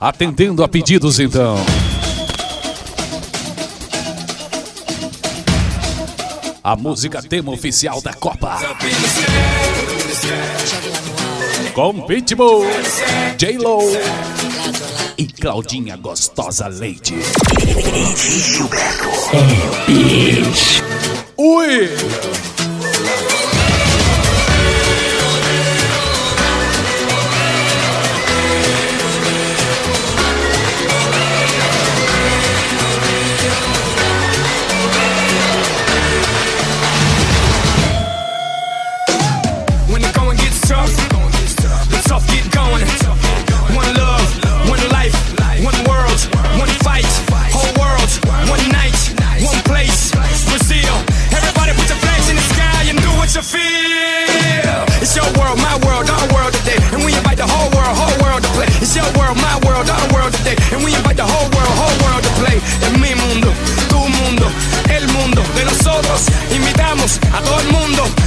Atendendo a pedidos, então. A música tema oficial da Copa. Com Pitbull, J-Lo e Claudinha Gostosa Leite. Gilberto. Bitch. Ui! It's your world, my world, our world today. And we invite the whole world to play. It's your world, my world, our world today. And we invite the whole world to play. Es mi mundo, tu mundo, el mundo de nosotros. Invitamos a todo el mundo